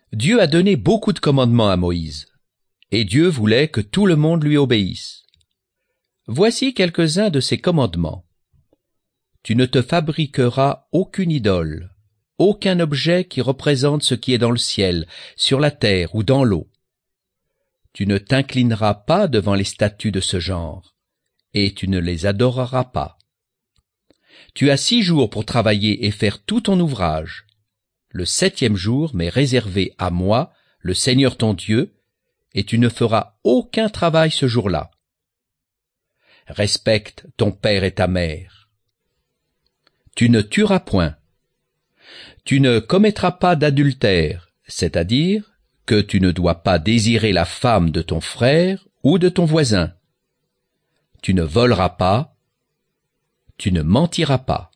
Dieu a donné beaucoup de commandements à Moïse, et Dieu voulait que tout le monde lui obéisse. Voici quelques-uns de ces commandements. Tu ne te fabriqueras aucune idole, aucun objet qui représente ce qui est dans le ciel, sur la terre ou dans l'eau. Tu ne t'inclineras pas devant les statues de ce genre, et tu ne les adoreras pas. Tu as 6 jours pour travailler et faire tout ton ouvrage. Le 7e jour m'est réservé à moi, le Seigneur ton Dieu, et tu ne feras aucun travail ce jour-là. Respecte ton père et ta mère. Tu ne tueras point. Tu ne commettras pas d'adultère, c'est-à-dire que tu ne dois pas désirer la femme de ton frère ou de ton voisin. Tu ne voleras pas. Tu ne mentiras pas.